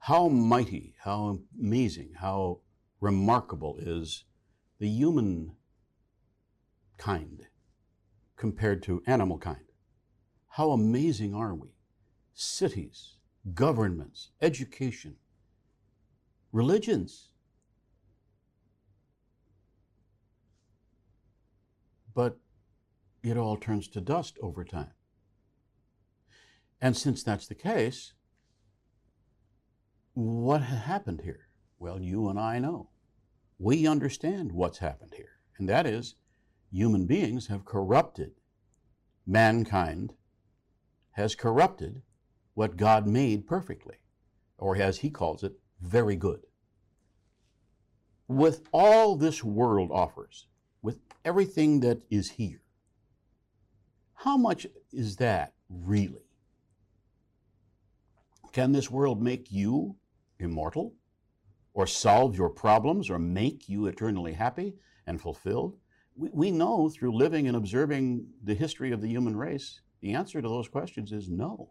How mighty, how amazing, how remarkable is the human kind compared to animal kind. How amazing are we? Cities, governments, education, religions. But it all turns to dust over time. And since that's the case, what has happened here? Well, you and I know. We understand what's happened here. And that is, human beings have corrupted. Mankind has corrupted what God made perfectly, or as he calls it, very good. With all this world offers, with everything that is here, how much is that really? Can this world make you immortal, or solve your problems, or make you eternally happy and fulfilled? We know through living and observing the history of the human race, the answer to those questions is no.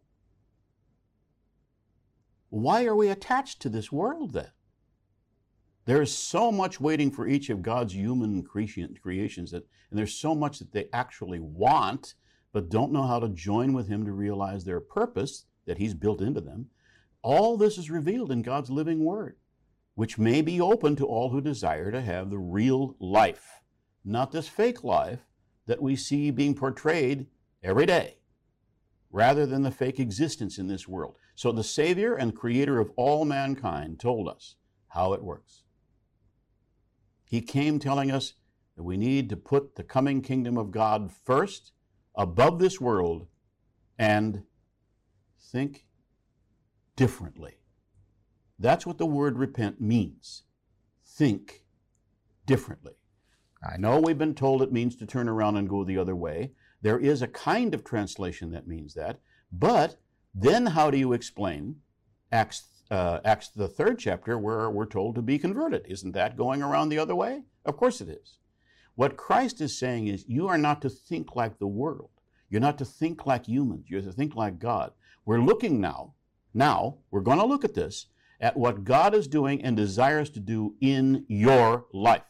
Why are we attached to this world then? There is so much waiting for each of God's human creations, and there's so much that they actually want, but don't know how to join with Him to realize their purpose that He's built into them. All this is revealed in God's living Word, which may be open to all who desire to have the real life, not this fake life that we see being portrayed every day, rather than the fake existence in this world. So the Savior and Creator of all mankind told us how it works. He came telling us that we need to put the coming kingdom of God first, above this world, and think differently. That's what the word repent means. Think differently. I know we've been told it means to turn around and go the other way. There is a kind of translation that means that, but then how do you explain Acts the 3rd chapter, where we're told to be converted? Isn't that going around the other way? Of course it is. What Christ is saying is, you are not to think like the world. You're not to think like humans. You're to think like God. We're looking now, we're going to look at this, at what God is doing and desires to do in your life.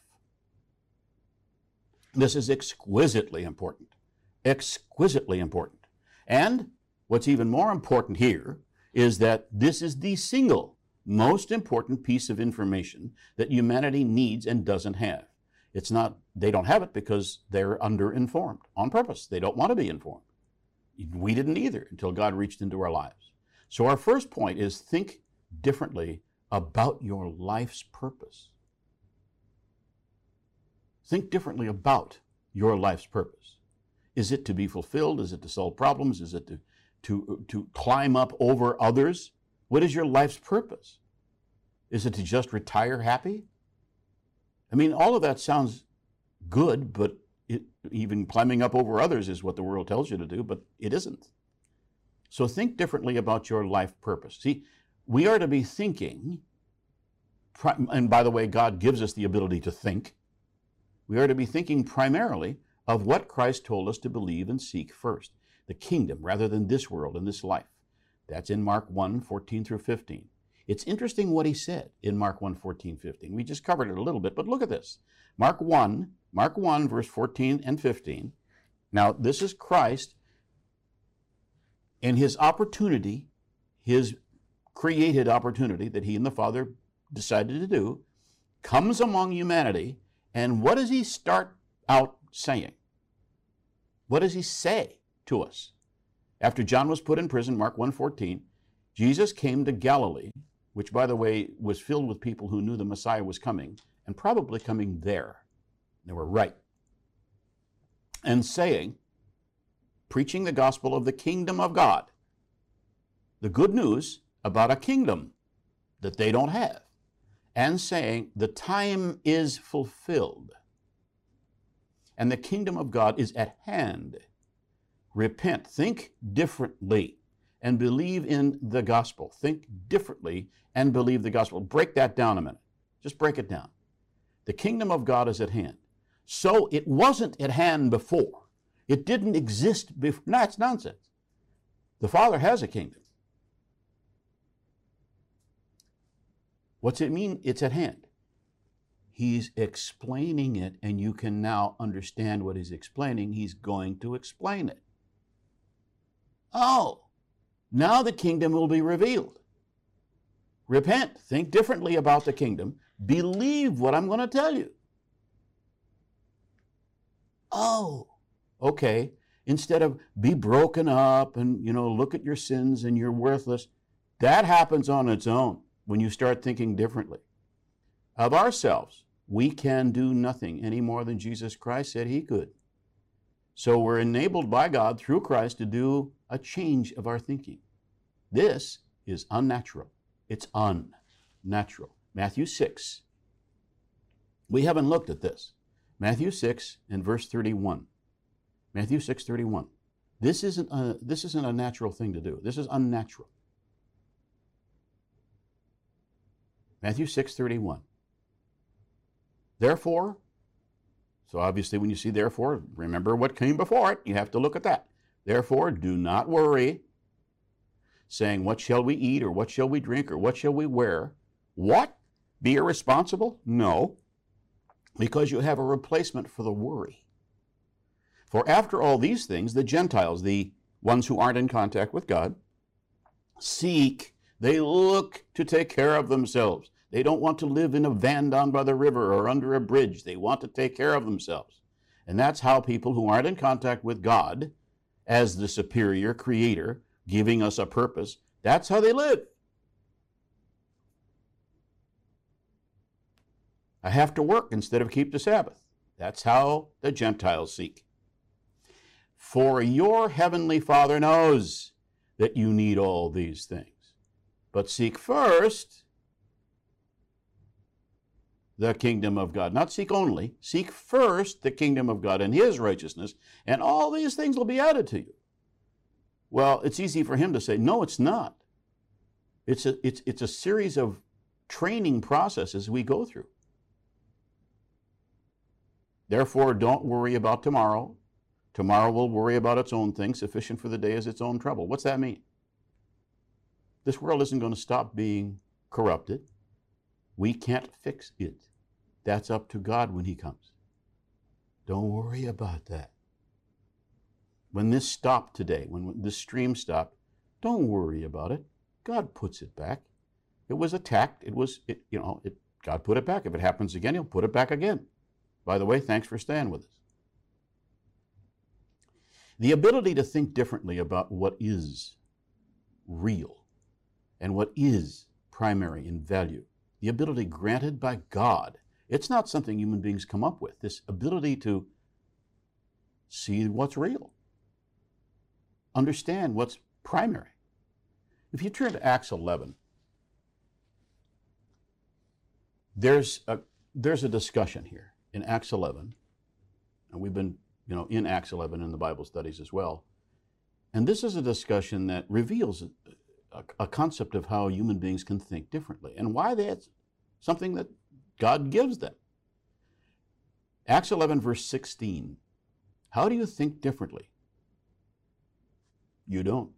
This is exquisitely important. Exquisitely important. And what's even more important here is that this is the single most important piece of information that humanity needs and doesn't have. It's not, they don't have it because they're underinformed on purpose. They don't want to be informed. We didn't either until God reached into our lives. So our first point is think differently about your life's purpose. Think differently about your life's purpose. Is it to be fulfilled? Is it to solve problems? Is it to climb up over others? What is your life's purpose? Is it to just retire happy? I mean, all of that sounds good, but even climbing up over others is what the world tells you to do, but it isn't. So think differently about your life purpose. See, we are to be thinking, and by the way, God gives us the ability to think. We are to be thinking primarily of what Christ told us to believe and seek first, the kingdom rather than this world and this life. That's in Mark 1, 14 through 15. It's interesting what he said in Mark 1, 14, 15. We just covered it a little bit, but look at this. Mark 1, verse 14 and 15. Now, this is Christ in his opportunity, his created opportunity that he and the Father decided to do, comes among humanity, and what does he start out saying? What does he say to us? After John was put in prison, Mark 1:14, Jesus came to Galilee, which, by the way, was filled with people who knew the Messiah was coming, and probably coming there. They were right. And saying, preaching the gospel of the kingdom of God, the good news about a kingdom that they don't have, and saying, the time is fulfilled, and the kingdom of God is at hand. Repent, think differently, and believe in the gospel. Think differently and believe the gospel. Break that down a minute. Just break it down. The kingdom of God is at hand. So it wasn't at hand before. It didn't exist before. No, it's nonsense. The Father has a kingdom. What's it mean? It's at hand. He's explaining it, and you can now understand what he's explaining. He's going to explain it. Oh, now the kingdom will be revealed. Repent, think differently about the kingdom, believe what I'm going to tell you. Oh, okay. Instead of be broken up and, look at your sins and you're worthless, that happens on its own when you start thinking differently. Of ourselves, we can do nothing any more than Jesus Christ said he could. So we're enabled by God through Christ to do a change of our thinking. This is unnatural. It's unnatural. Matthew 6. We haven't looked at this. Matthew 6 and verse 31. Matthew 6:31. This isn't a natural thing to do. This is unnatural. Matthew 6:31. Therefore, so obviously when you see therefore, remember what came before it. You have to look at that. Therefore, do not worry, saying, what shall we eat, or what shall we drink, or what shall we wear? What? Be irresponsible? No, because you have a replacement for the worry. For after all these things, the Gentiles, the ones who aren't in contact with God, seek, they look to take care of themselves. They don't want to live in a van down by the river or under a bridge. They want to take care of themselves. And that's how people who aren't in contact with God, as the superior creator, giving us a purpose, that's how they live. I have to work instead of keep the Sabbath. That's how the Gentiles seek. For your heavenly Father knows that you need all these things. But seek first the kingdom of God. Not seek only, seek first the kingdom of God and his righteousness, and all these things will be added to you. Well, it's easy for him to say, no, it's not. It's a series of training processes we go through. Therefore, don't worry about tomorrow. Tomorrow will worry about its own thing. Sufficient for the day is its own trouble. What's that mean? This world isn't going to stop being corrupted. We can't fix it. That's up to God when he comes. Don't worry about that. When this stopped today, when this stream stopped, don't worry about it. God puts it back. It was attacked. God put it back. If it happens again, he'll put it back again. By the way, thanks for staying with us. The ability to think differently about what is real and what is primary in value, the ability granted by God, it's not something human beings come up with, this ability to see what's real, understand what's primary. If you turn to Acts 11, there's a discussion here in Acts 11, and we've been in Acts 11 in the Bible studies as well. And this is a discussion that reveals a concept of how human beings can think differently and why that's something that God gives them. Acts 11, verse 16. How do you think differently? You don't.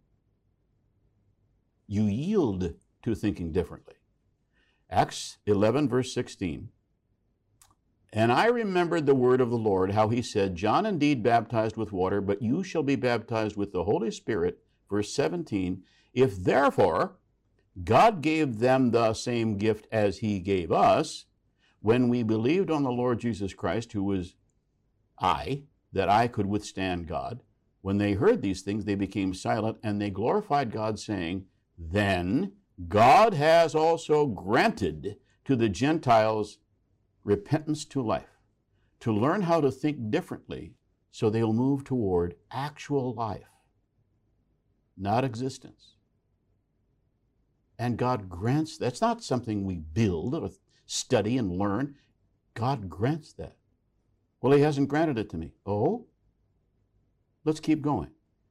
You yield to thinking differently. Acts 11, verse 16. And I remembered the word of the Lord, how he said, John indeed baptized with water, but you shall be baptized with the Holy Spirit. Verse 17, if therefore God gave them the same gift as he gave us, when we believed on the Lord Jesus Christ, who was that I could withstand God, when they heard these things, they became silent, and they glorified God, saying, then God has also granted to the Gentiles repentance to life, to learn how to think differently so they'll move toward actual life, not existence. And God grants, that's not something we build or study and learn. God grants that. Well, he hasn't granted it to me. Oh? Let's keep going.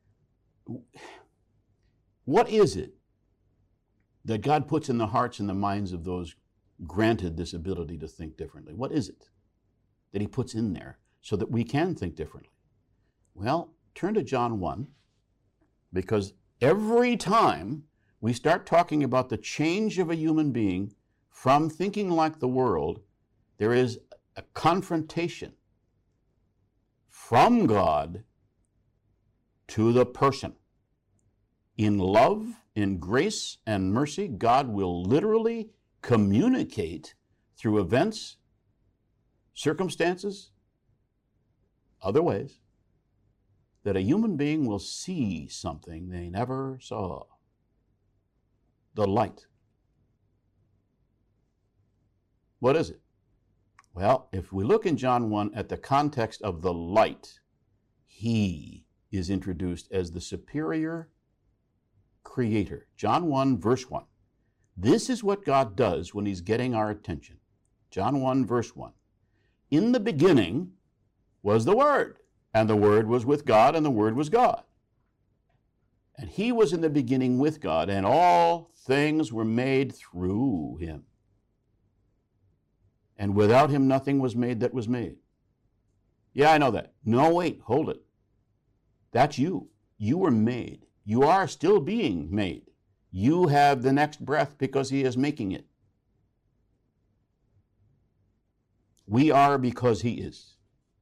What is it that God puts in the hearts and the minds of those granted this ability to think differently? What is it that he puts in there so that we can think differently? Well, turn to John 1, because every time we start talking about the change of a human being from thinking like the world, there is a confrontation from God to the person. In love, in grace and mercy, God will literally communicate through events, circumstances, other ways, that a human being will see something they never saw. The light. What is it? Well, if we look in John 1 at the context of the light, he is introduced as the superior creator. John 1, verse 1. This is what God does when he's getting our attention. John 1, verse 1. In the beginning was the Word, and the Word was with God, and the Word was God. And he was in the beginning with God, and all things were made through him. And without him nothing was made that was made. Yeah, I know that. No, wait, hold it. That's you. You were made. You are still being made. You have the next breath because he is making it. We are because he is.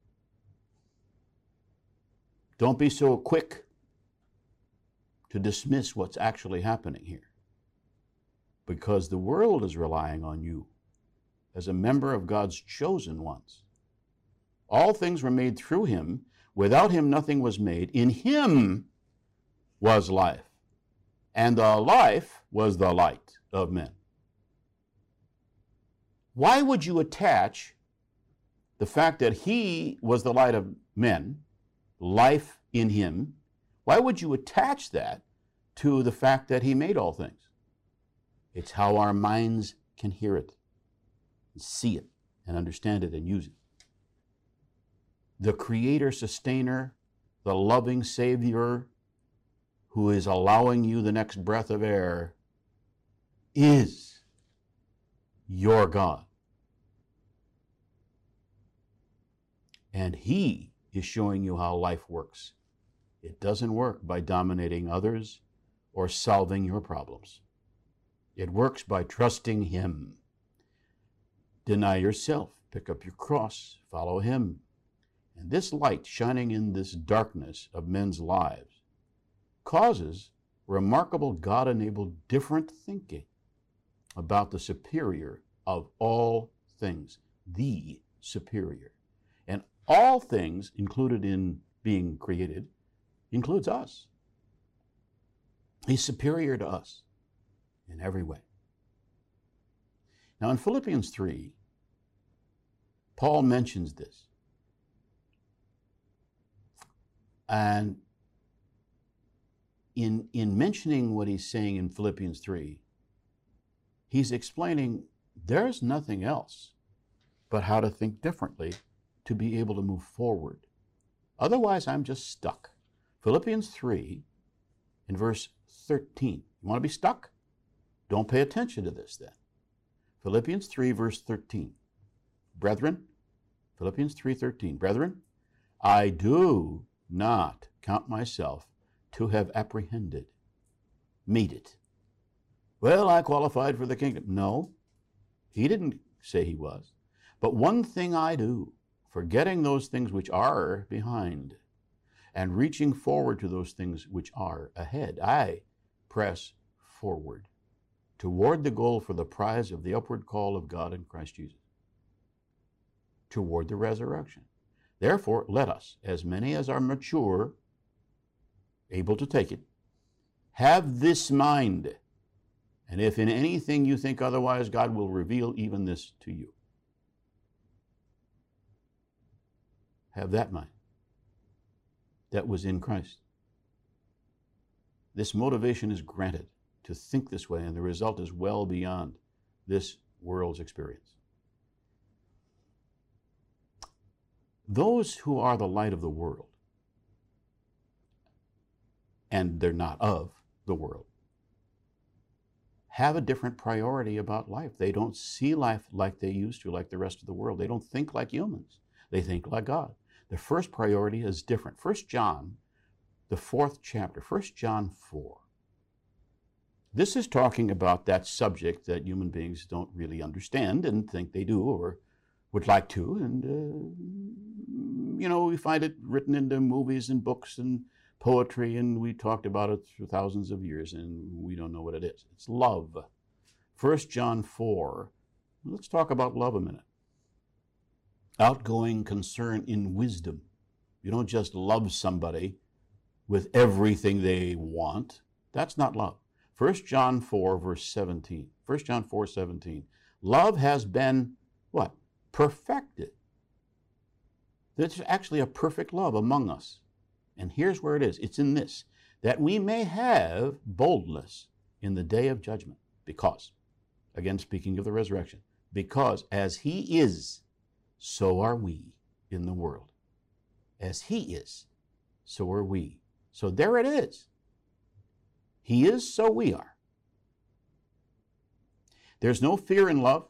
Don't be so quick to dismiss what's actually happening here, because the world is relying on you as a member of God's chosen ones. All things were made through him. Without him nothing was made. In him was life, and the life was the light of men. Why would you attach the fact that he was the light of men, life in him, why would you attach that to the fact that he made all things? It's how our minds can hear it, and see it, and understand it, and use it. The creator, sustainer, the loving Savior who is allowing you the next breath of air is your God. And he is showing you how life works. It doesn't work by dominating others or solving your problems. It works by trusting him. Deny yourself, pick up your cross, follow him. And this light shining in this darkness of men's lives causes remarkable God-enabled different thinking about the superior of all things, the superior. And all things included in being created includes us. He's superior to us in every way. Now in Philippians 3, Paul mentions this. And in mentioning what he's saying in Philippians 3, he's explaining there's nothing else but how to think differently to be able to move forward. Otherwise, I'm just stuck. Philippians 3 in verse 13. You want to be stuck? Don't pay attention to this then. Philippians 3 verse 13. Brethren, Philippians 3:13. Brethren, I do not count myself to have apprehended, made it. Well, I qualified for the kingdom. No, he didn't say he was. But one thing I do, forgetting those things which are behind, and reaching forward to those things which are ahead, I press forward toward the goal for the prize of the upward call of God in Christ Jesus, toward the resurrection. Therefore, let us, as many as are mature, able to take it, have this mind. And if in anything you think otherwise, God will reveal even this to you. Have that mind that was in Christ. This motivation is granted to think this way, and the result is well beyond this world's experience. Those who are the light of the world, and they're not of the world, have a different priority about life. They don't see life like they used to, like the rest of the world. They don't think like humans. They think like God. The first priority is different. 1 John, the 4th chapter, 1 John 4. This is talking about that subject that human beings don't really understand and think they do or would like to. And, we find it written into movies and books and poetry, and we talked about it for thousands of years, and we don't know what it is. It's love. 1 John 4. Let's talk about love a minute. Outgoing concern in wisdom. You don't just love somebody with everything they want. That's not love. 1 John 4, verse 17. 1 John 4, 17. Love has been, what? Perfected. There's actually a perfect love among us. And here's where it is. It's in this, that we may have boldness in the day of judgment. Because, again, speaking of the resurrection, because as he is, so are we in the world. As he is, so are we. So there it is. He is, so we are. There's no fear in love.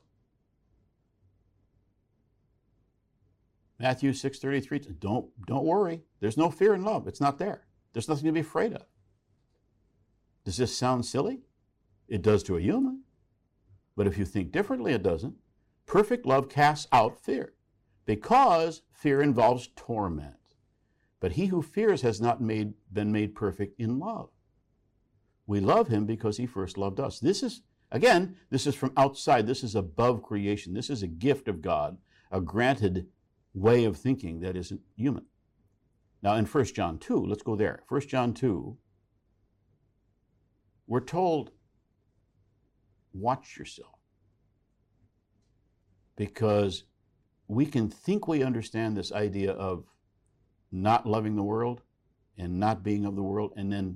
Matthew 6:33, don't worry. There's no fear in love. It's not there. There's nothing to be afraid of. Does this sound silly? It does to a human. But if you think differently, it doesn't. Perfect love casts out fear, because fear involves torment. But he who fears has not been made perfect in love. We love him because he first loved us. This is from outside. This is above creation. This is a gift of God, a granted way of thinking that isn't human. Now in 1 John 2, let's go there. 1 John 2, we're told, watch yourself. Because we can think we understand this idea of not loving the world and not being of the world, and then,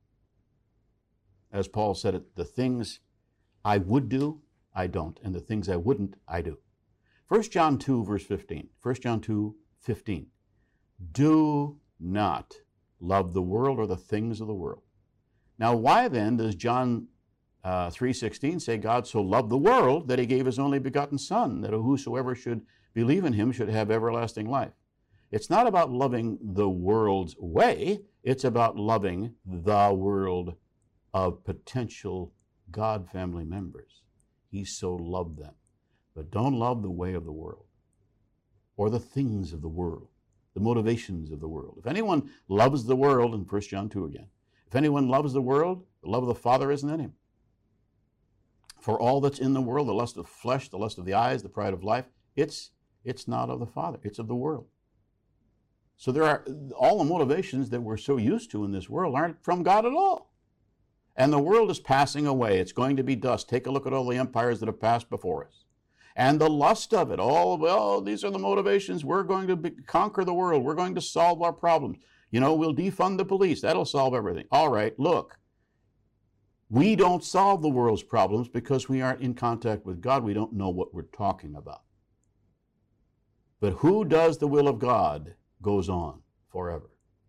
as Paul said it, the things I would do, I don't, and the things I wouldn't, I do. 1 John 2, verse 15. 1 John 2, 15. Do not love the world or the things of the world. Now, why then does John 3:16 say God so loved the world that he gave his only begotten Son, that whosoever should believe in him should have everlasting life? It's not about loving the world's way. It's about loving the world of potential God family members. He so loved them. But don't love the way of the world or the things of the world, the motivations of the world. If anyone loves the world, in 1 John 2 again, if anyone loves the world, the love of the Father isn't in him. For all that's in the world, the lust of flesh, the lust of the eyes, the pride of life, it's not of the Father, it's of the world. So there are all the motivations that we're so used to in this world aren't from God at all. And the world is passing away. It's going to be dust. Take a look at all the empires that have passed before us. And the lust of it, these are the motivations. We're going to conquer the world. We're going to solve our problems. We'll defund the police. That'll solve everything. All right, look. We don't solve the world's problems because we aren't in contact with God. We don't know what we're talking about. But who does the will of God goes on forever.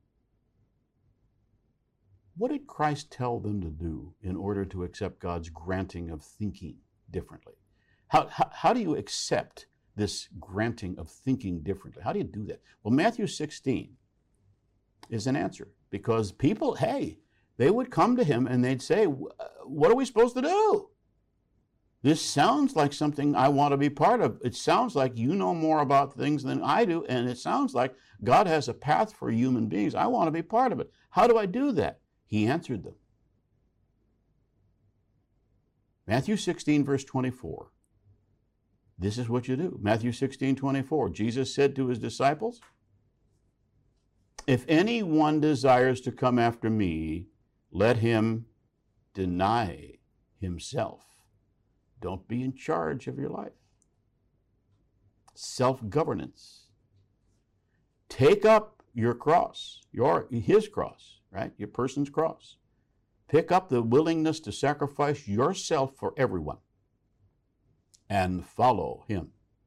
What did Christ tell them to do in order to accept God's granting of thinking differently? How do you accept this granting of thinking differently? How do you do that? Well, Matthew 16 is an answer, because people, they would come to him and they'd say, what are we supposed to do? This sounds like something I want to be part of. It sounds like you know more about things than I do, and it sounds like God has a path for human beings. I want to be part of it. How do I do that? He answered them. Matthew 16, verse 24. This is what you do. Matthew 16, 24. Jesus said to his disciples, if anyone desires to come after me, let him deny himself. Don't be in charge of your life. Self-governance. Take up your cross, his cross, right? Your person's cross. Pick up the willingness to sacrifice yourself for everyone and follow him.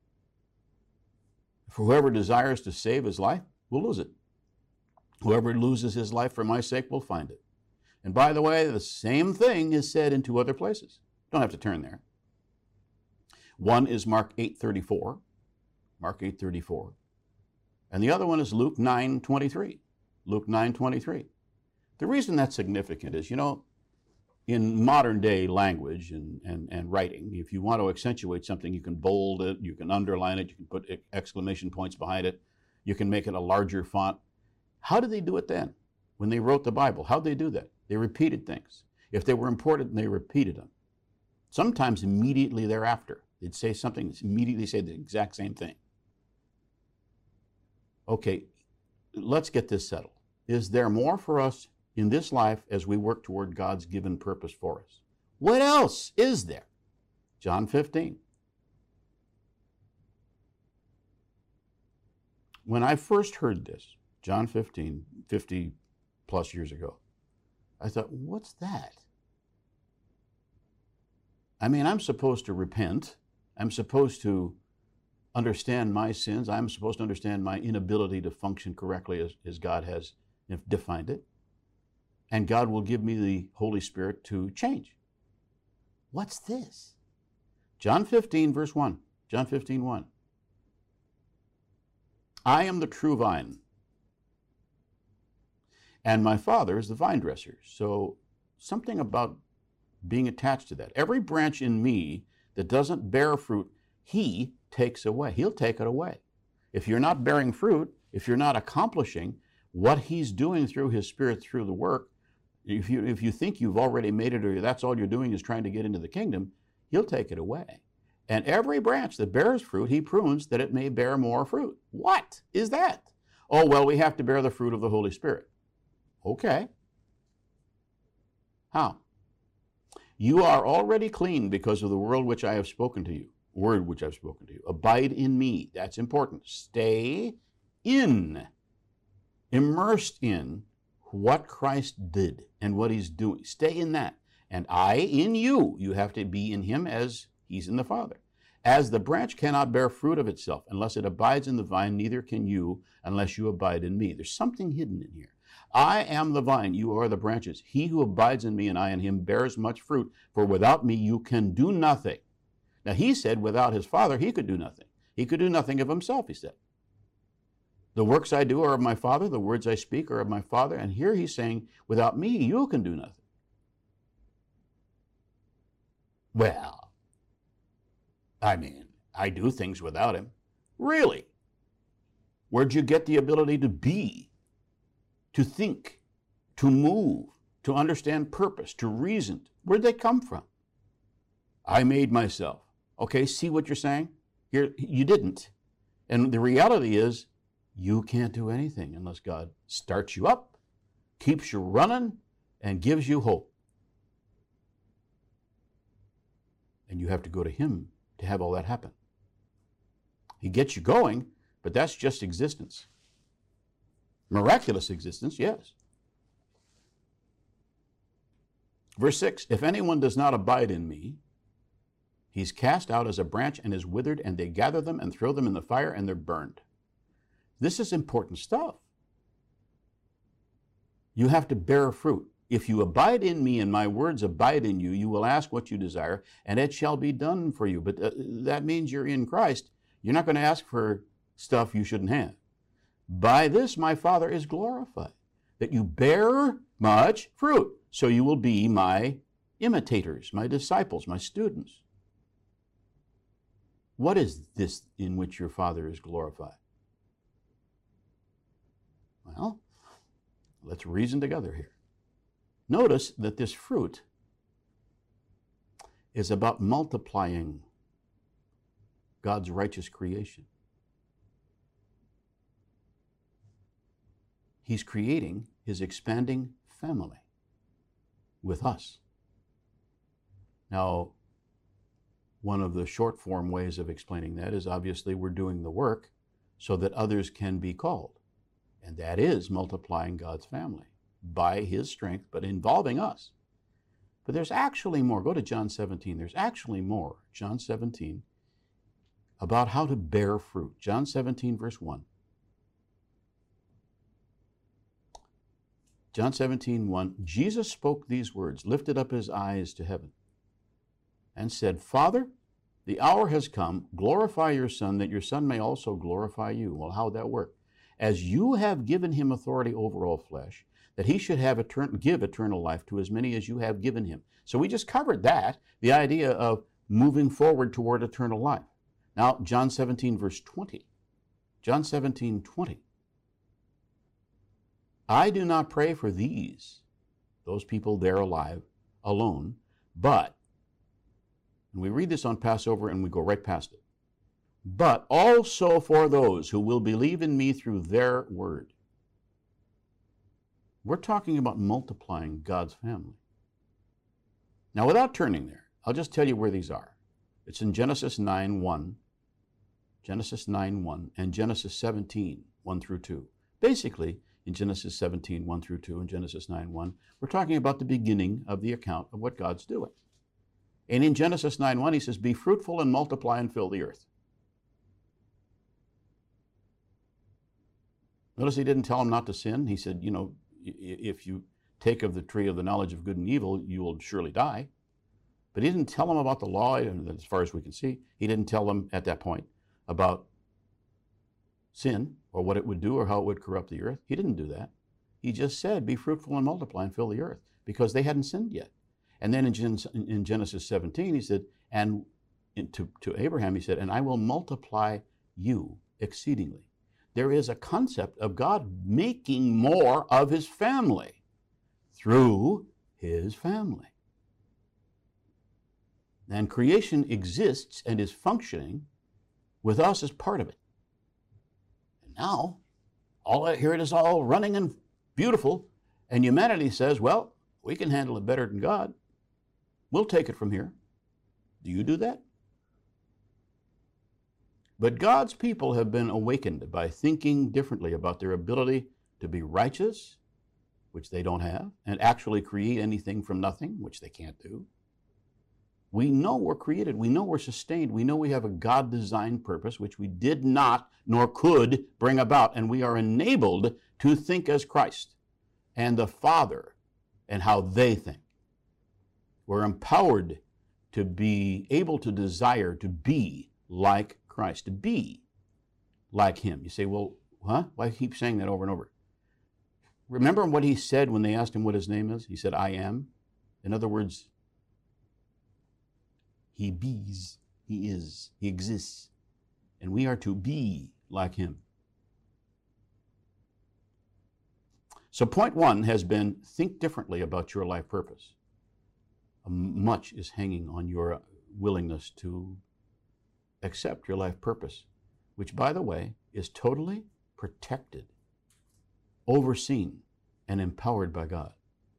For whoever desires to save his life will lose it. Whoever loses his life for my sake will find it. And by the way, the same thing is said in two other places. Don't have to turn there. One is Mark 8:34. Mark 8:34. And the other one is Luke 9:23. Luke 9:23. The reason that's significant is, in modern day language and writing, if you want to accentuate something, you can bold it, you can underline it, you can put exclamation points behind it, you can make it a larger font. How did they do it then? When they wrote the Bible, how did they do that? They repeated things. If they were important, they repeated them. Sometimes immediately thereafter, they'd say something, immediately say the exact same thing. Okay, let's get this settled. Is there more for us in this life as we work toward God's given purpose for us? What else is there? John 15. When I first heard this, John 15, 50 plus years ago, I thought, what's that? I mean, I'm supposed to repent. I'm supposed to understand my sins. I'm supposed to understand my inability to function correctly as God has defined it. And God will give me the Holy Spirit to change. What's this? John 15, verse 1. John 15, 1. I am the true vine, and my Father is the vine dresser. So something about being attached to that. Every branch in me that doesn't bear fruit, He takes away. He'll take it away. If you're not bearing fruit, if you're not accomplishing what He's doing through His Spirit through the work, if you think you've already made it or that's all you're doing is trying to get into the kingdom, He'll take it away. And every branch that bears fruit, He prunes that it may bear more fruit. What is that? Oh, well, we have to bear the fruit of the Holy Spirit. Okay. How? You are already clean because of the word which I have spoken to you. Abide in me. That's important. Stay in, immersed in what Christ did and what He's doing. Stay in that. And I in you. You have to be in Him as He's in the Father. As the branch cannot bear fruit of itself unless it abides in the vine, neither can you unless you abide in me. There's something hidden in here. I am the vine, you are the branches. He who abides in me and I in him bears much fruit, for without me you can do nothing. Now He said without His Father He could do nothing. He could do nothing of Himself, He said. The works I do are of my Father, the words I speak are of my Father, and here He's saying, without me you can do nothing. Well, I mean, I do things without Him. Really? Where'd you get the ability to be, to think, to move, to understand purpose, to reason? Where'd they come from? I made myself. Okay, see what you're saying? Here, you didn't. And the reality is, you can't do anything unless God starts you up, keeps you running, and gives you hope. And you have to go to Him to have all that happen. He gets you going, but that's just existence. Miraculous existence, yes. Verse 6, if anyone does not abide in me, he's cast out as a branch and is withered, and they gather them and throw them in the fire, and they're burned. This is important stuff. You have to bear fruit. If you abide in me and my words abide in you, you will ask what you desire, and it shall be done for you. But that means you're in Christ. You're not going to ask for stuff you shouldn't have. By this my Father is glorified, that you bear much fruit, so you will be my imitators, my disciples, my students. What is this in which your Father is glorified? Well, let's reason together here. Notice that this fruit is about multiplying God's righteous creation. He's creating His expanding family with us. Now, one of the short form ways of explaining that is obviously we're doing the work so that others can be called. And that is multiplying God's family by His strength, but involving us. But there's actually more. Go to John 17. There's actually more, John 17, about how to bear fruit. John 17, verse 1. John 17, 1. Jesus spoke these words, lifted up His eyes to heaven, and said, Father, the hour has come. Glorify your Son, that your Son may also glorify you. Well, how would that work? As you have given Him authority over all flesh, that he should give eternal life to as many as you have given him. So we just covered that, the idea of moving forward toward eternal life. Now, John 17, verse 20. John 17, 20. I do not pray for those people there alive, alone, but, and we read this on Passover and we go right past it, but also for those who will believe in me through their word. We're talking about multiplying God's family. Now, without turning there, I'll just tell you where these are. It's in Genesis 9:1, Genesis 9:1, and Genesis 17:1 through 2. Basically, in Genesis 17:1 through 2 and Genesis 9:1, we're talking about the beginning of the account of what God's doing. And in Genesis 9:1, he says, be fruitful and multiply and fill the earth. Notice he didn't tell him not to sin. He said, if you take of the tree of the knowledge of good and evil, you will surely die. But he didn't tell them about the law, and as far as we can see. He didn't tell them at that point about sin or what it would do or how it would corrupt the earth. He didn't do that. He just said, be fruitful and multiply and fill the earth, because they hadn't sinned yet. And then in Genesis 17, he said, and to Abraham, he said, and I will multiply you exceedingly. There is a concept of God making more of his family through his family. And creation exists and is functioning with us as part of it. And now, here it is all running and beautiful, and humanity says, well, we can handle it better than God. We'll take it from here. Do you do that? But God's people have been awakened by thinking differently about their ability to be righteous, which they don't have, and actually create anything from nothing, which they can't do. We know we're created. We know we're sustained. We know we have a God-designed purpose, which we did not nor could bring about, and we are enabled to think as Christ and the Father and how they think. We're empowered to be able to desire to be like Christ, to be like him. You say, well, why keep saying that over and over? Remember what he said when they asked him what his name is? He said, I am. In other words, he bees, he is, he exists, and we are to be like him. So point one has been, think differently about your life purpose. Much is hanging on your willingness to accept your life purpose, which, by the way, is totally protected, overseen, and empowered by God.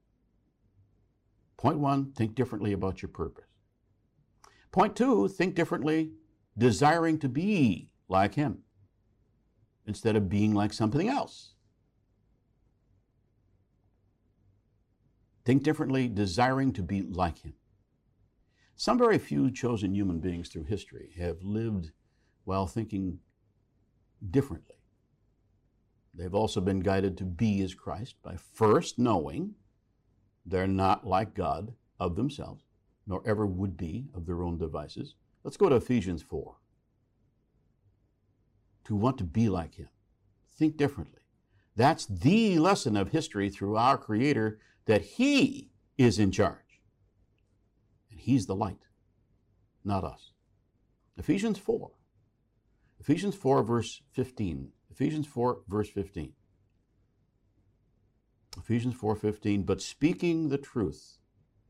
Point one, think differently about your purpose. Point two, think differently, desiring to be like him instead of being like something else. Think differently, desiring to be like him. Some very few chosen human beings through history have lived while thinking differently. They've also been guided to be as Christ by first knowing they're not like God of themselves, nor ever would be of their own devices. Let's go to Ephesians 4. To want to be like him. Think differently. That's the lesson of history through our Creator, that he is in charge. And he's the light, not us. Ephesians 4. Ephesians 4, verse 15. Ephesians 4, verse 15. Ephesians 4:15, but speaking the truth.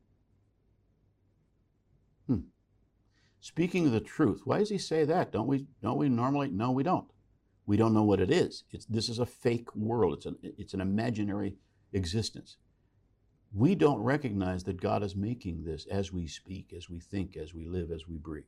Speaking the truth. Why does he say that? Don't we normally? No, we don't. We don't know what it is. This is a fake world. It's an imaginary existence. We don't recognize that God is making this as we speak, as we think, as we live, as we breathe,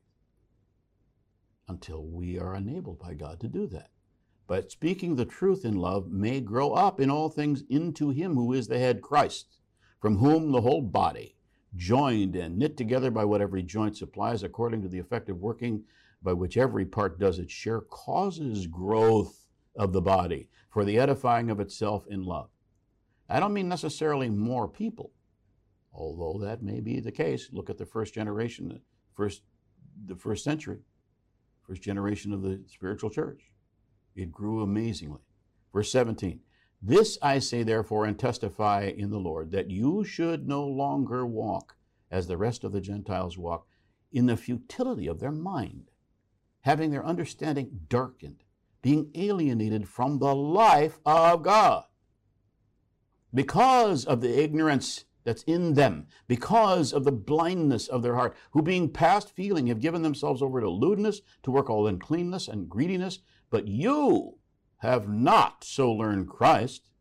until we are enabled by God to do that. But speaking the truth in love may grow up in all things into him who is the head, Christ, from whom the whole body, joined and knit together by what every joint supplies, according to the effective working by which every part does its share, causes growth of the body for the edifying of itself in love. I don't mean necessarily more people, although that may be the case. Look at the first generation, the first century, first generation of the spiritual church. It grew amazingly. Verse 17, This I say therefore and testify in the Lord, that you should no longer walk as the rest of the Gentiles walk, in the futility of their mind, having their understanding darkened, being alienated from the life of God, because of the ignorance that's in them, because of the blindness of their heart, who being past feeling have given themselves over to lewdness, to work all uncleanness and greediness. But you have not so learned Christ.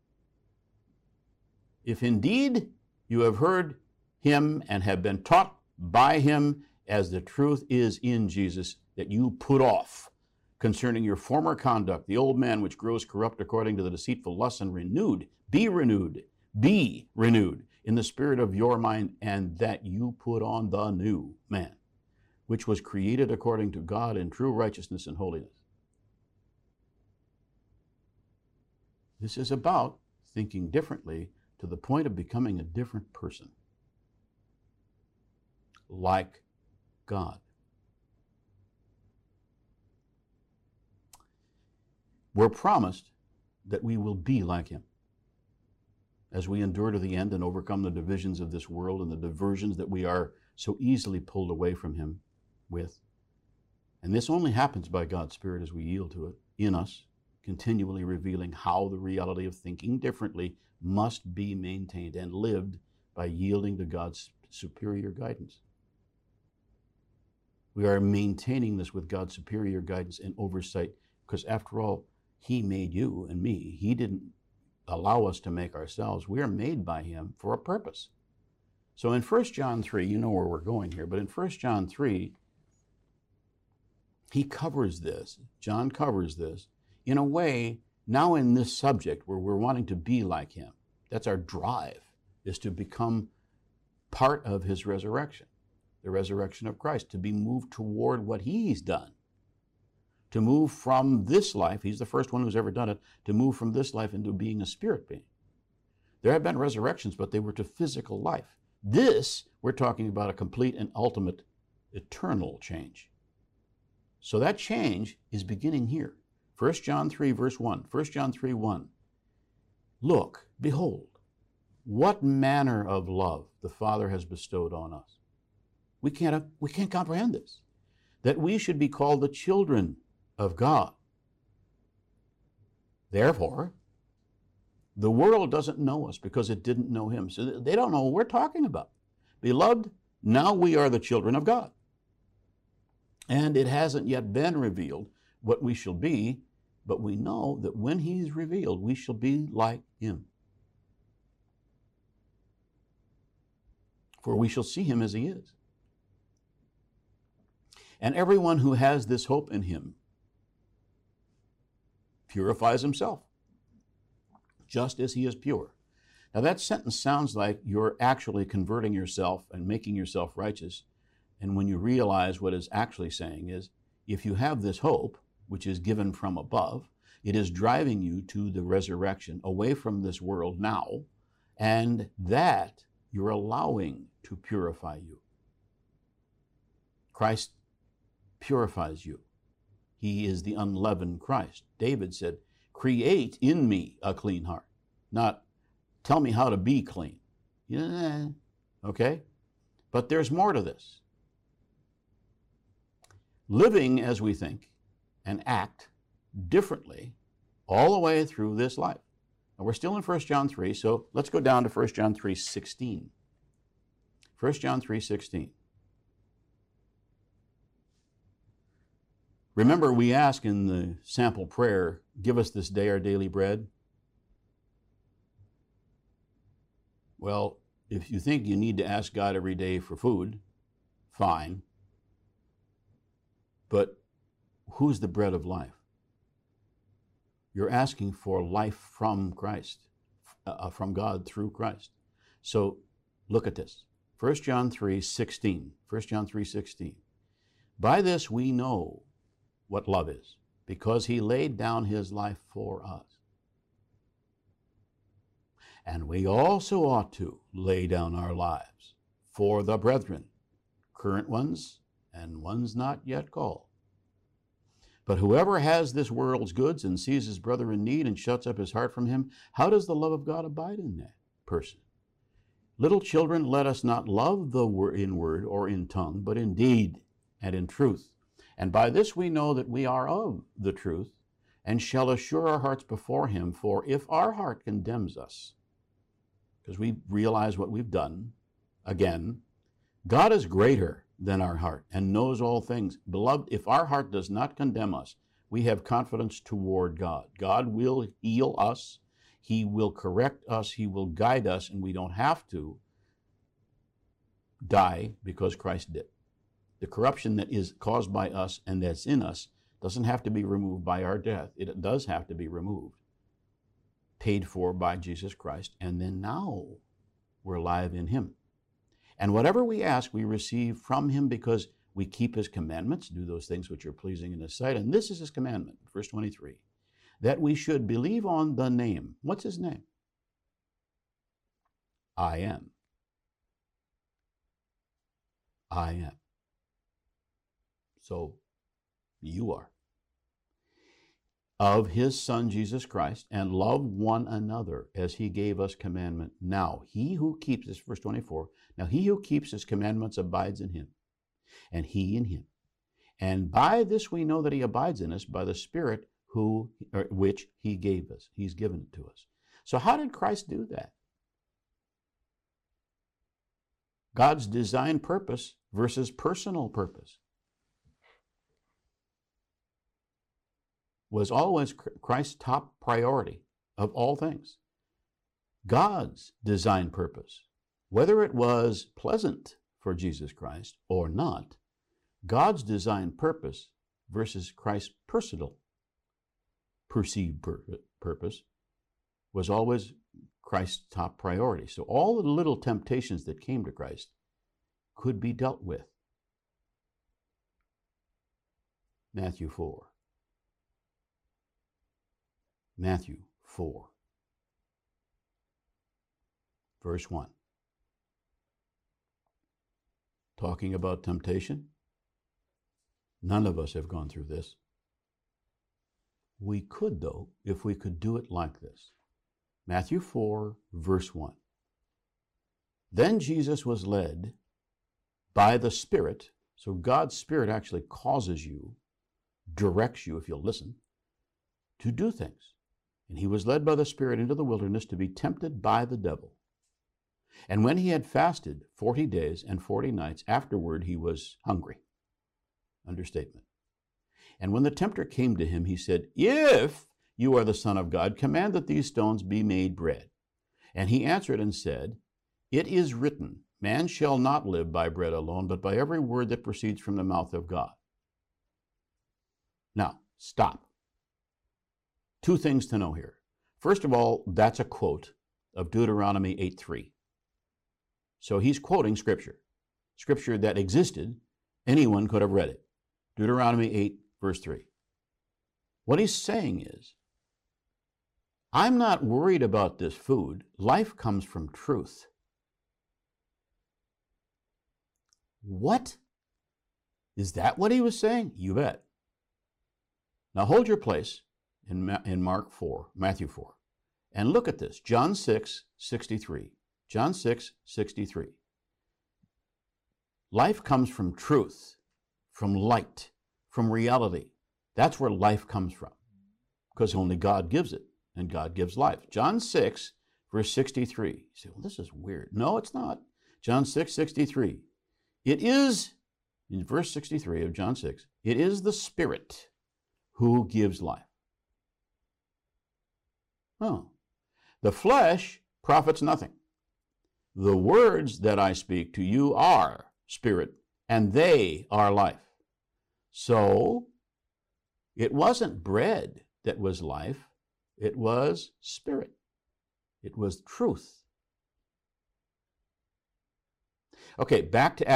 If indeed you have heard him and have been taught by him, as the truth is in Jesus, that you put off concerning your former conduct the old man which grows corrupt according to the deceitful lusts, and be renewed in the spirit of your mind, and that you put on the new man, which was created according to God in true righteousness and holiness. This is about thinking differently to the point of becoming a different person, like God. We're promised that we will be like him as we endure to the end and overcome the divisions of this world and the diversions that we are so easily pulled away from him with. And this only happens by God's Spirit as we yield to it in us, continually revealing how the reality of thinking differently must be maintained and lived by yielding to God's superior guidance. We are maintaining this with God's superior guidance and oversight, because after all, he made you and me. He didn't allow us to make ourselves. We are made by him for a purpose. So in 1 John 3, you know where we're going here, but in 1 John 3, he covers this. John covers this in a way, now in this subject where we're wanting to be like him. That's our drive, is to become part of his resurrection, the resurrection of Christ, to be moved toward what he's done, to move from this life, he's the first one who's ever done it, to move from this life into being a spirit being. There have been resurrections, but they were to physical life. This, we're talking about a complete and ultimate eternal change. So that change is beginning here. 1 John 3, verse 1. 1 John 3, 1. Look, behold, what manner of love the Father has bestowed on us. We can't comprehend this, that we should be called the children of God. Therefore, the world doesn't know us because it didn't know him. So they don't know what we're talking about. Beloved, now we are the children of God. And it hasn't yet been revealed what we shall be, but we know that when he's revealed, we shall be like him. For we shall see him as he is. And everyone who has this hope in him purifies himself, just as he is pure. Now that sentence sounds like you're actually converting yourself and making yourself righteous. And when you realize what it's actually saying is, if you have this hope, which is given from above, it is driving you to the resurrection, away from this world now, and that you're allowing to purify you. Christ purifies you. He is the unleavened Christ. David said, create in me a clean heart, not tell me how to be clean. Yeah, okay? But there's more to this. Living as we think and act differently all the way through this life. Now we're still in 1 John 3, so let's go down to 1 John 3:16. 1 John 3:16. Remember, we ask in the sample prayer, give us this day our daily bread. Well, if you think you need to ask God every day for food, fine. But who's the bread of life? You're asking for life from Christ, from God through Christ. So look at this. 1 John 3:16. 1 John 3:16. By this we know what love is, because he laid down his life for us. And we also ought to lay down our lives for the brethren, current ones and ones not yet called. But whoever has this world's goods and sees his brother in need and shuts up his heart from him, how does the love of God abide in that person? Little children, let us not love in word or in tongue, but in deed and in truth. And by this we know that we are of the truth, and shall assure our hearts before him. For if our heart condemns us, because we realize what we've done, again, God is greater than our heart and knows all things. Beloved, if our heart does not condemn us, we have confidence toward God. God will heal us. He will correct us. He will guide us, and we don't have to die because Christ did. The corruption that is caused by us and that's in us doesn't have to be removed by our death. It does have to be removed, paid for by Jesus Christ, and then now we're alive in him. And whatever we ask, we receive from him because we keep his commandments, do those things which are pleasing in his sight. And this is his commandment, verse 23, that we should believe on the name. What's his name? I am. I am. So you are. Of his Son, Jesus Christ, and love one another as he gave us commandment. Now, he who keeps, this verse 24, now he who keeps his commandments abides in him, and he in him. And by this we know that he abides in us, by the Spirit which he gave us. He's given it to us. So how did Christ do that? God's design purpose versus personal purpose was always Christ's top priority of all things. God's design purpose, whether it was pleasant for Jesus Christ or not, God's design purpose versus Christ's personal perceived purpose was always Christ's top priority. So all the little temptations that came to Christ could be dealt with. Matthew 4. Matthew 4, verse 1. Talking about temptation. None of us have gone through this. We could, though, if we could do it like this. Matthew 4, verse 1. Then Jesus was led by the Spirit. So God's Spirit actually causes you, directs you, if you'll listen, to do things. And he was led by the Spirit into the wilderness to be tempted by the devil. And when he had fasted 40 days and 40 nights, afterward he was hungry. Understatement. And when the tempter came to him, he said, if you are the Son of God, command that these stones be made bread. And he answered and said, it is written, man shall not live by bread alone, but by every word that proceeds from the mouth of God. Now, stop. Two things to know here. First of all, that's a quote of Deuteronomy 8:3. So he's quoting Scripture. Scripture that existed, anyone could have read it. Deuteronomy 8, verse 3. What he's saying is, I'm not worried about this food. Life comes from truth. What? Is that what he was saying? You bet. Now hold your place in Matthew 4, and look at this, John 6:63. John 6:63. Life comes from truth, from light, from reality. That's where life comes from, because only God gives it, and God gives life. John 6, verse 63. You say, well, this is weird. No, it's not. John 6:63. It is, in verse 63 of John 6, it is the Spirit who gives life. Oh, the flesh profits nothing. The words that I speak to you are spirit, and they are life. So, it wasn't bread that was life, it was spirit. It was truth. Okay, back to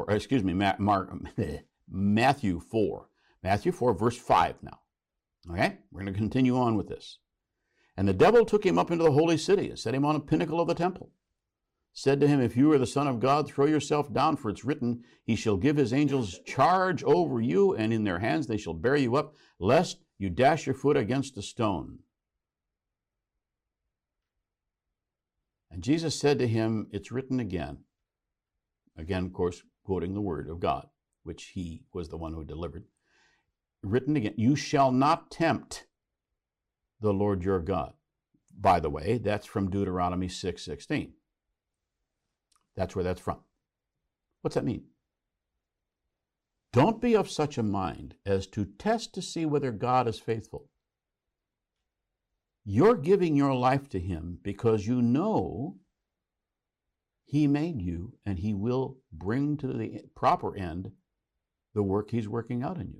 Matthew 4. Matthew 4, verse 5 now. Okay, we're going to continue on with this. And the devil took him up into the holy city and set him on a pinnacle of the temple, said to him, if you are the Son of God, throw yourself down, for it's written, he shall give his angels charge over you, and in their hands they shall bear you up, lest you dash your foot against a stone. And Jesus said to him, it's written again. Again, of course, quoting the word of God, which he was the one who delivered. Written again, you shall not tempt the Lord your God. By the way, that's from Deuteronomy 6:16. That's where that's from. What's that mean? Don't be of such a mind as to test to see whether God is faithful. You're giving your life to him because you know he made you and he will bring to the proper end the work he's working out in you.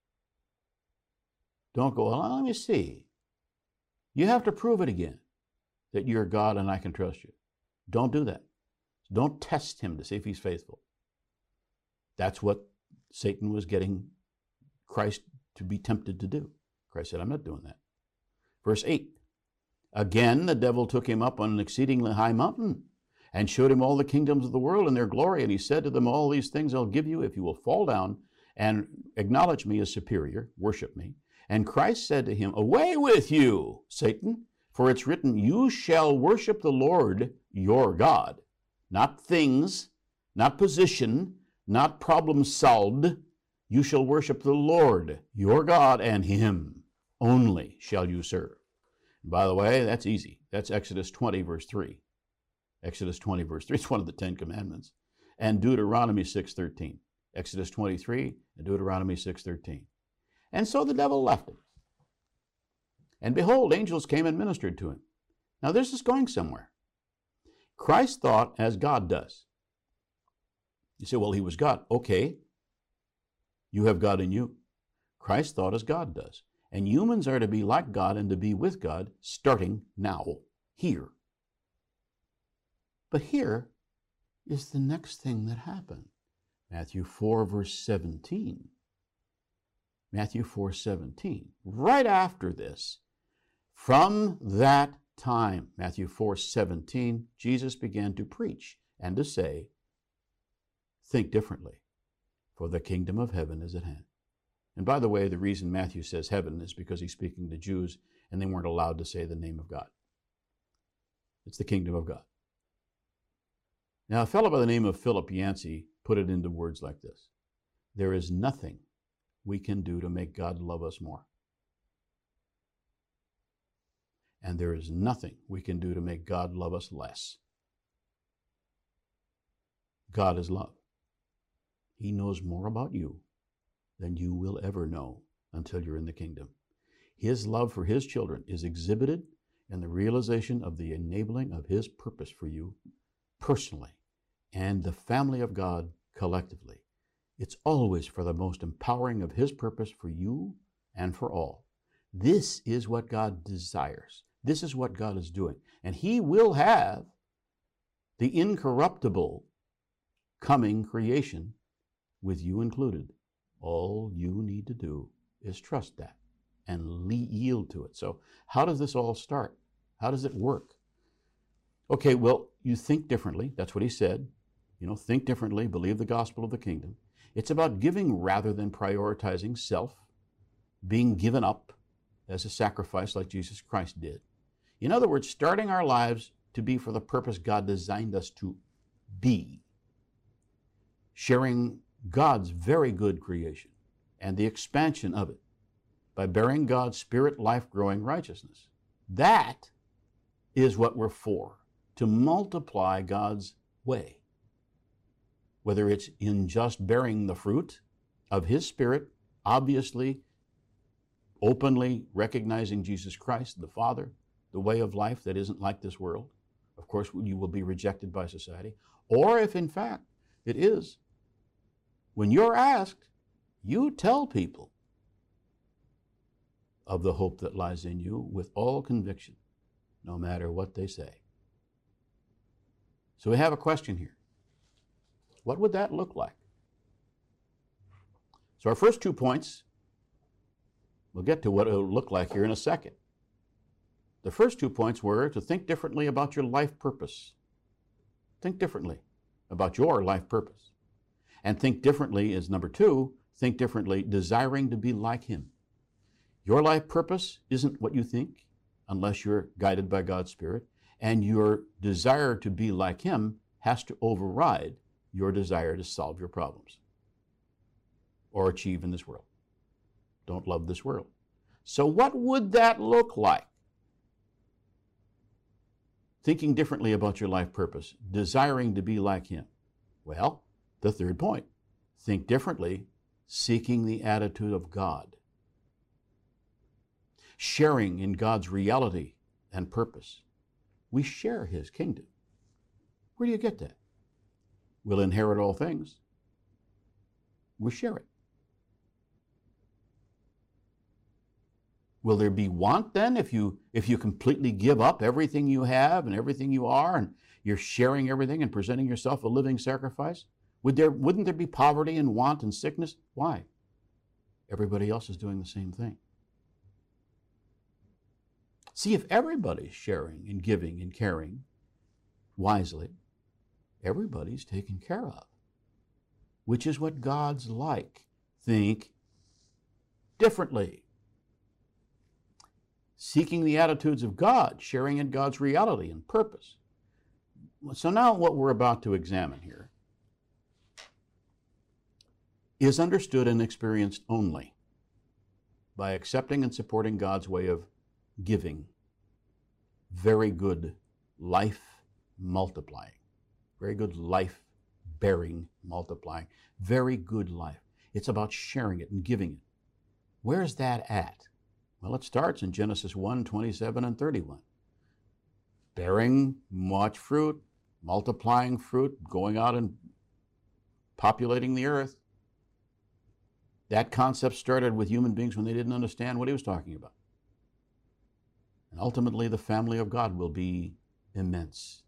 Don't go, well, let me see. You have to prove it again that you're God and I can trust you. Don't do that. Don't test him to see if he's faithful. That's what Satan was getting Christ to be tempted to do. Christ said, I'm not doing that. Verse 8, again the devil took him up on an exceedingly high mountain and showed him all the kingdoms of the world and their glory. And he said to them, all these things I'll give you if you will fall down and acknowledge me as superior, worship me. And Christ said to him, away with you, Satan, for it's written, you shall worship the Lord your God. Not things, not position, not problem solved. You shall worship the Lord your God, and him only shall you serve. And by the way, that's easy. That's Exodus 20, verse 3. Exodus 20, verse 3. It's one of the 10 commandments. And Deuteronomy 6:13. Exodus 23 and Deuteronomy 6:13. And so the devil left him. And behold, angels came and ministered to him. Now this is going somewhere. Christ thought as God does. You say, well, he was God. Okay. You have God in you. Christ thought as God does. And humans are to be like God and to be with God starting now, here. But here is the next thing that happened. Matthew 4, verse 17. Matthew 4:17. Right after this, from that time, Matthew 4:17, Jesus began to preach and to say, think differently, for the kingdom of heaven is at hand. And by the way, the reason Matthew says heaven is because he's speaking to Jews and they weren't allowed to say the name of God. It's the kingdom of God. Now, a fellow by the name of Philip Yancey put it into words like this. There is nothing we can do to make God love us more. And there is nothing we can do to make God love us less. God is love. He knows more about you than you will ever know until you're in the kingdom. His love for his children is exhibited in the realization of the enabling of his purpose for you personally and the family of God collectively. It's always for the most empowering of his purpose for you and for all. This is what God desires. This is what God is doing. And he will have the incorruptible coming creation with you included. All you need to do is trust that and yield to it. So how does this all start? How does it work? Okay, well, you think differently. That's what he said. Think differently, believe the gospel of the kingdom. It's about giving rather than prioritizing self, being given up as a sacrifice like Jesus Christ did. In other words, starting our lives to be for the purpose God designed us to be, sharing God's very good creation and the expansion of it by bearing God's spirit, life-growing righteousness. That is what we're for, to multiply God's way. Whether it's in just bearing the fruit of his spirit, obviously, openly recognizing Jesus Christ, the Father, the way of life that isn't like this world. Of course, you will be rejected by society. Or if in fact it is, when you're asked, you tell people of the hope that lies in you with all conviction, no matter what they say. So we have a question here. What would that look like? So our first 2 points, we'll get to what it will look like here in a second. The first 2 points were to think differently about your life purpose. Think differently about your life purpose. And think differently is number two, think differently, desiring to be like Him. Your life purpose isn't what you think unless you're guided by God's Spirit, and your desire to be like Him has to override your desire to solve your problems or achieve in this world. Don't love this world. So what would that look like? Thinking differently about your life purpose, desiring to be like Him. Well, the third point, think differently, seeking the attitude of God. Sharing in God's reality and purpose. We share His kingdom. Where do you get that? We'll inherit all things. We share it. Will there be want then if you completely give up everything you have and everything you are and you're sharing everything and presenting yourself a living sacrifice? Wouldn't there be poverty and want and sickness? Why? Everybody else is doing the same thing. See, if everybody's sharing and giving and caring wisely, everybody's taken care of, which is what God's like. Think differently. Seeking the attitudes of God, sharing in God's reality and purpose. So now what we're about to examine here is understood and experienced only by accepting and supporting God's way of giving. Very good life multiplying. Very good life bearing multiplying. Very good life. It's about sharing it and giving it. Where's that at? Well, it starts in Genesis 1, 27 and 31. Bearing much fruit, multiplying fruit, going out and populating the earth. That concept started with human beings when they didn't understand what He was talking about. And ultimately, the family of God will be immense.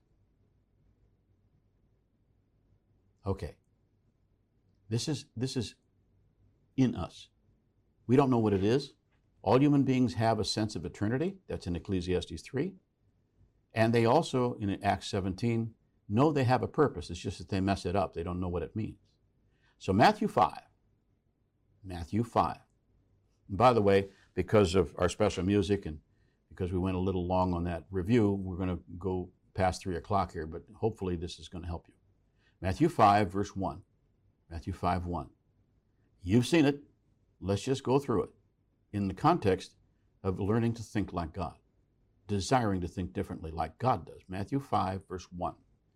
Okay. This is in us. We don't know what it is. All human beings have a sense of eternity. That's in Ecclesiastes 3. And they also, in Acts 17, know they have a purpose. It's just that they mess it up. They don't know what it means. So Matthew 5. Matthew 5. And by the way, because of our special music and because we went a little long on that review, we're going to go past 3 o'clock here, but hopefully this is going to help you. Matthew 5, verse 1. Matthew 5, 1. You've seen it. Let's just go through it in the context of learning to think like God, desiring to think differently like God does. Matthew 5, verse 1.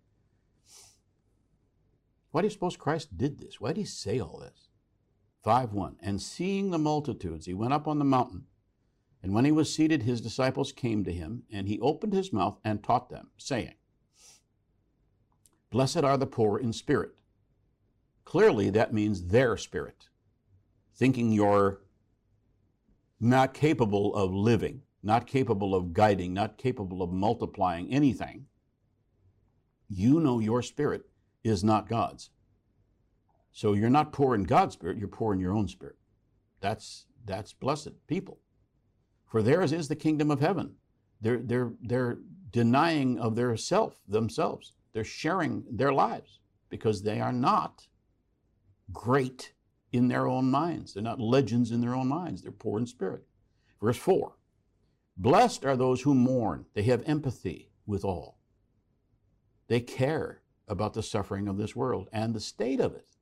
Why do you suppose Christ did this? Why did He say all this? 5:1. And seeing the multitudes, He went up on the mountain, and when He was seated, His disciples came to Him, and He opened His mouth and taught them, saying, Blessed are the poor in spirit. Clearly, that means their spirit. Thinking you're not capable of living, not capable of guiding, not capable of multiplying anything, you know your spirit is not God's. So you're not poor in God's spirit, you're poor in your own spirit. That's blessed people. For theirs is the kingdom of heaven. They're denying of themselves. They're sharing their lives because they are not great in their own minds. They're not legends in their own minds. They're poor in spirit. Verse 4, blessed are those who mourn. They have empathy with all. They care about the suffering of this world and the state of it.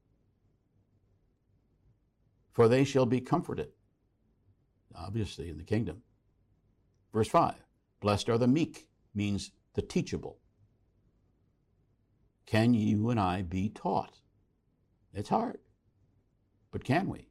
For they shall be comforted, obviously in the kingdom. Verse 5, blessed are the meek, means the teachable. Can you and I be taught? It's hard, but can we?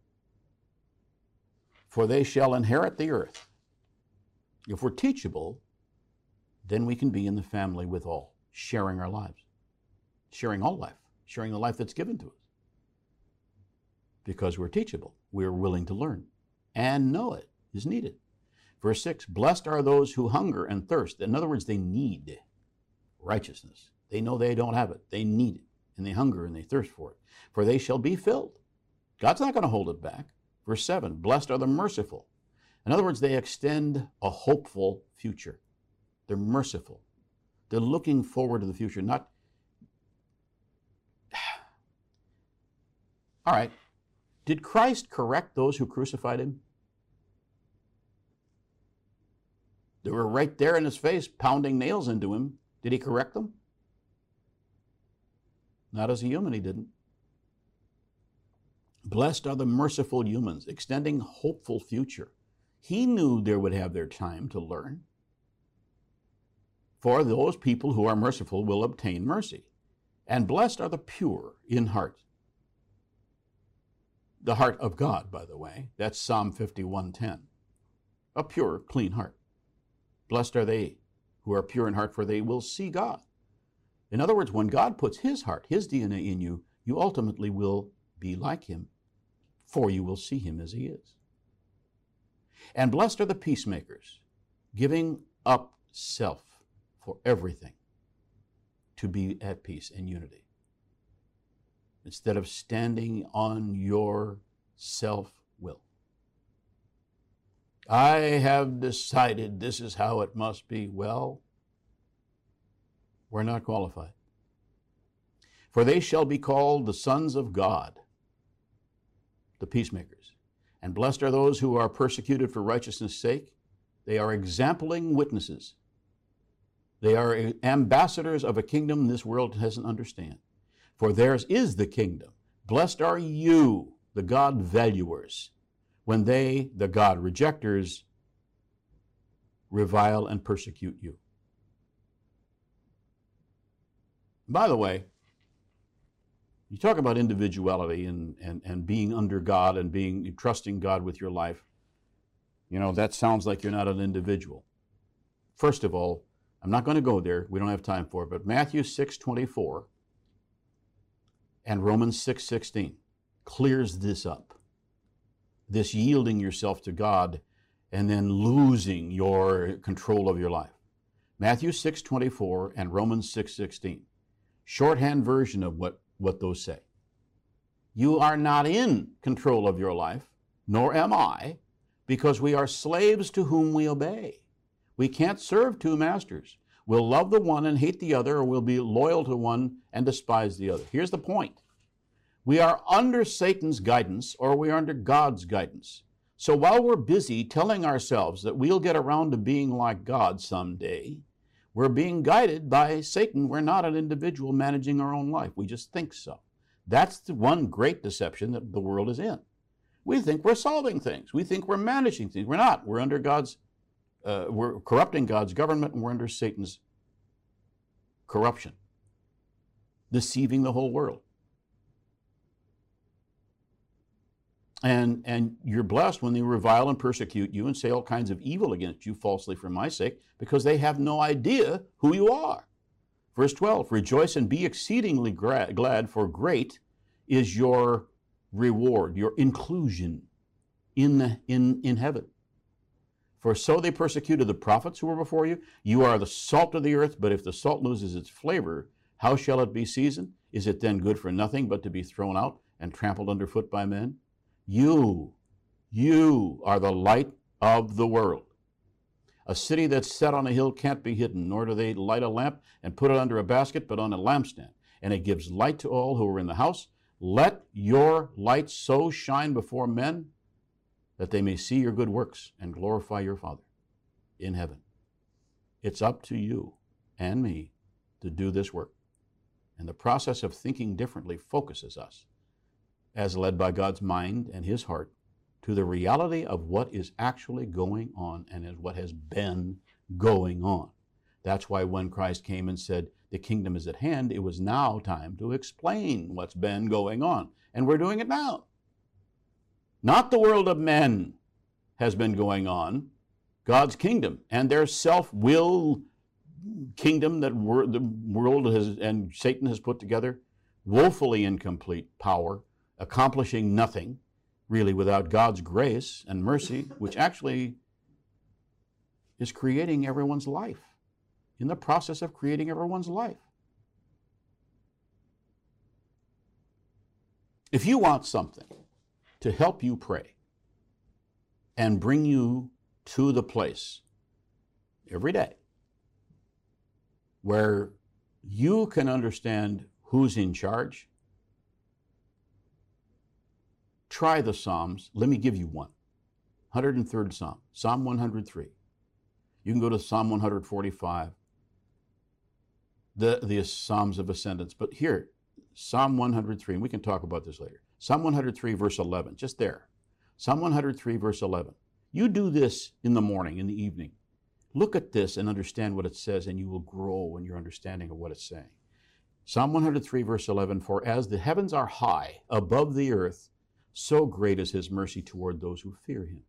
For they shall inherit the earth. If we're teachable, then we can be in the family with all, sharing our lives, sharing all life, sharing the life that's given to us. Because we're teachable, we're willing to learn, and know it is needed. Verse 6, blessed are those who hunger and thirst. In other words, they need righteousness. They know they don't have it. They need it, and they hunger and they thirst for it. For they shall be filled. God's not going to hold it back. Verse 7, blessed are the merciful. In other words, they extend a hopeful future. They're merciful. They're looking forward to the future, not... All right. Did Christ correct those who crucified him? They were right there in his face, pounding nails into him. Did he correct them? Not as a human, he didn't. Blessed are the merciful humans, extending hopeful future. He knew they would have their time to learn. For those people who are merciful will obtain mercy. And blessed are the pure in heart. The heart of God, by the way. That's Psalm 51:10. A pure, clean heart. Blessed are they who are pure in heart, for they will see God. In other words, when God puts his heart, his DNA in you, you ultimately will be like him, for you will see him as he is. And blessed are the peacemakers, giving up self for everything to be at peace and unity. Instead of standing on your self-will. I have decided this is how it must be. Well, we're not qualified. For they shall be called the sons of God, the peacemakers. And blessed are those who are persecuted for righteousness' sake. They are exempling witnesses. They are ambassadors of a kingdom this world doesn't understand. For theirs is the kingdom. Blessed are you, the God valuers, when they, the God rejectors, revile and persecute you. By the way, you talk about individuality and being under God and trusting God with your life. You know, that sounds like you're not an individual. First of all, I'm not going to go there. We don't have time for it. But Matthew 6:24 and Romans 6:16 clears this up. This yielding yourself to God and then losing your control of your life. Matthew 6:24 and Romans 6:16. Shorthand version of what those say. You are not in control of your life, nor am I, because we are slaves to whom we obey. We can't serve two masters. We'll love the one and hate the other, or we'll be loyal to one and despise the other. Here's the point. We are under Satan's guidance, or we are under God's guidance. So while we're busy telling ourselves that we'll get around to being like God someday, we're being guided by Satan. We're not an individual managing our own life. We just think so. That's the one great deception that the world is in. We think we're solving things. We think we're managing things. We're not. We're under we're corrupting God's government, and we're under Satan's corruption, deceiving the whole world. And you're blessed when they revile and persecute you and say all kinds of evil against you falsely for my sake, because they have no idea who you are. Verse 12, rejoice and be exceedingly glad, for great is your reward, your inclusion in heaven. For so they persecuted the prophets who were before you. You are the salt of the earth, but if the salt loses its flavor, how shall it be seasoned? Is it then good for nothing but to be thrown out and trampled underfoot by men? You are the light of the world. A city that's set on a hill can't be hidden, nor do they light a lamp and put it under a basket, but on a lampstand. And it gives light to all who are in the house. Let your light so shine before men that they may see your good works and glorify your Father in heaven. It's up to you and me to do this work. And the process of thinking differently focuses us, as led by God's mind and his heart, to the reality of what is actually going on and is what has been going on. That's why when Christ came and said, the kingdom is at hand, it was now time to explain what's been going on. And we're doing it now. Not the world of men has been going on. God's kingdom and their self-will kingdom that the world has and Satan has put together, woefully incomplete power, accomplishing nothing, really, without God's grace and mercy, which actually is creating everyone's life, in the process of creating everyone's life. If you want something to help you pray and bring you to the place every day where you can understand who's in charge, try the Psalms. Let me give you one. 103rd Psalm, Psalm 103. You can go to Psalm 145, the Psalms of Ascendance. But here, Psalm 103, and we can talk about this later. Psalm 103, verse 11, just there. Psalm 103, verse 11. You do this in the morning, in the evening. Look at this and understand what it says, and you will grow in your understanding of what it's saying. Psalm 103, verse 11, for as the heavens are high above the earth, so great is his mercy toward those who fear him.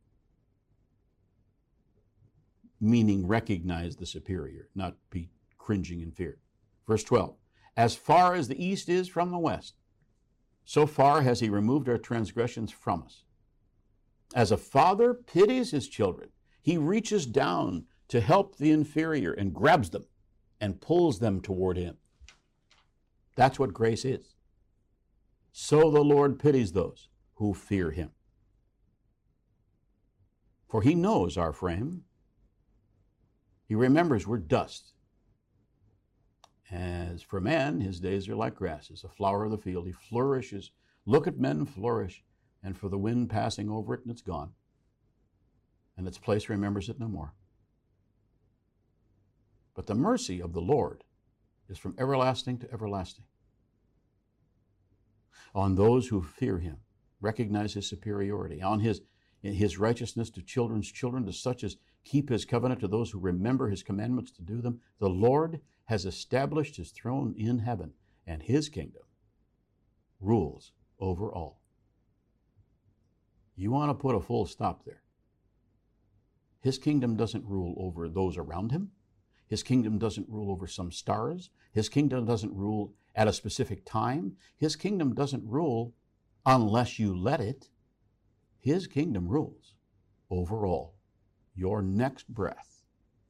Meaning recognize the superior, not be cringing in fear. Verse 12, as far as the east is from the west, so far has he removed our transgressions from us. As a father pities his children, he reaches down to help the inferior and grabs them and pulls them toward him. That's what grace is. So the Lord pities those who fear him. For he knows our frame. He remembers we're dust. As for man, his days are like grass, as a flower of the field. He flourishes. Look at men flourish, and for the wind passing over it, and it's gone. And its place remembers it no more. But the mercy of the Lord is from everlasting to everlasting on those who fear him, recognize his superiority, on his righteousness to children's children, to such as keep his covenant, to those who remember his commandments to do them. The Lord has established his throne in heaven, and his kingdom rules over all. You want to put a full stop there. His kingdom doesn't rule over those around him. His kingdom doesn't rule over some stars. His kingdom doesn't rule at a specific time. His kingdom doesn't rule unless you let it. His kingdom rules over all. Your next breath.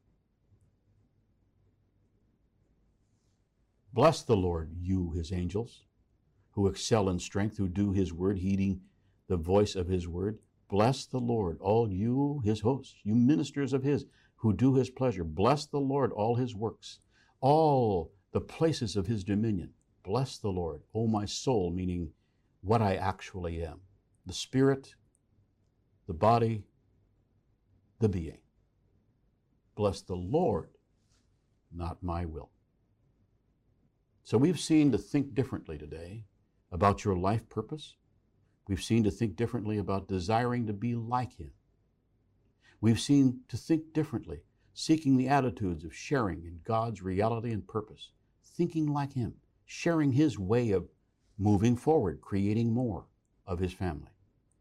Bless the Lord, you, his angels, who excel in strength, who do his word, heeding the voice of his word. Bless the Lord, all you, his hosts, you ministers of his, who do his pleasure. Bless the Lord, all his works, all the places of his dominion. Bless the Lord, O my soul, meaning what I actually am. The spirit, the body, the being. Bless the Lord, not my will. So we've seen to think differently today about your life purpose. We've seen to think differently about desiring to be like him. We've seen to think differently, seeking the attitudes of sharing in God's reality and purpose, thinking like him, sharing his way of moving forward, creating more of his family.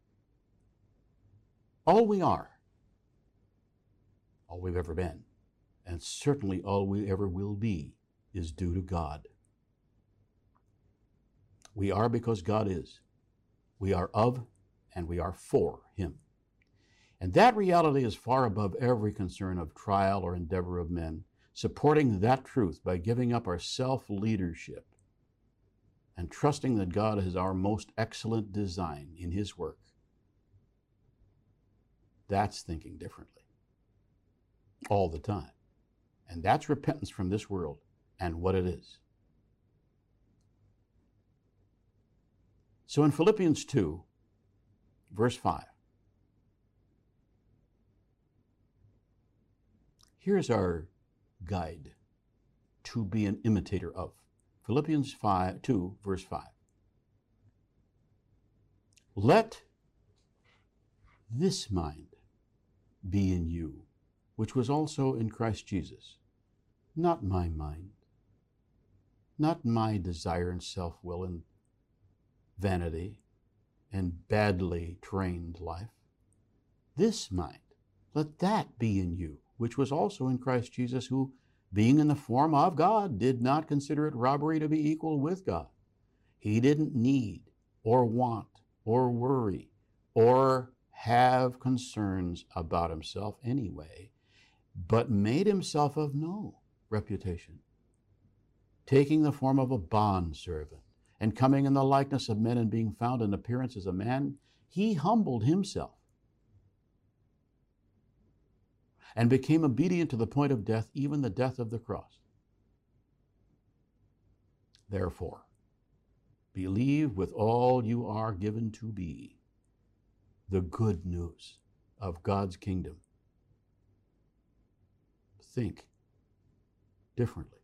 All we are, all we've ever been, and certainly all we ever will be, is due to God. We are because God is. We are of and we are for him. And that reality is far above every concern of trial or endeavor of men, supporting that truth by giving up our self-leadership and trusting that God is our most excellent design in his work. That's thinking differently all the time. And that's repentance from this world and what it is. So in Philippians 2, verse 5, here's our guide to be an imitator of. Philippians 2, verse 5. Let this mind be in you, which was also in Christ Jesus. Not my mind, not my desire and self-will and vanity and badly trained life. This mind, let that be in you, which was also in Christ Jesus, who, being in the form of God, did not consider it robbery to be equal with God. He didn't need or want or worry or have concerns about himself anyway, but made himself of no reputation, taking the form of a bondservant, and coming in the likeness of men and being found in appearance as a man, he humbled himself and became obedient to the point of death, even the death of the cross. Therefore, believe with all you are given to be the good news of God's kingdom. Think differently.